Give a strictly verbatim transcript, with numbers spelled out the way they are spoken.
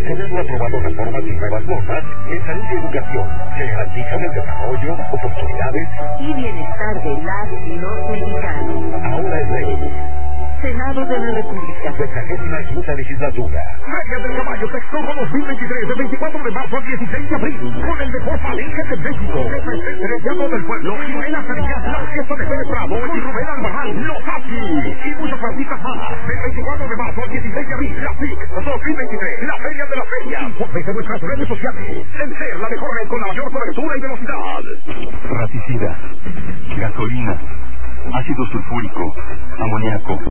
Senado aprobado reformas y nuevas normas en salud y educación que garantizan el desarrollo, oportunidades y bienestar de las y los mexicanos. Ahora es ley. Senado de la República. Sexagésima quinta legislatura. Feria del Caballo Texcoco dos mil veintitrés, del veinticuatro de marzo al dieciséis de abril, con el mejor palenque de México. Que presente el Teatro del Pueblo, Noela Caridad, la Orquesta de Pérez Prado y Rubén Albarrán, Los Happy, y muchos artistas más. Del veinticuatro de marzo al dieciséis de abril, la F I C dos mil veintitrés, la Feria de la Feria. Infórmese en nuestras redes sociales. En ser la mejor red con la mayor cobertura y velocidad. Raticida, gasolina, ácido sulfúrico, amoníaco.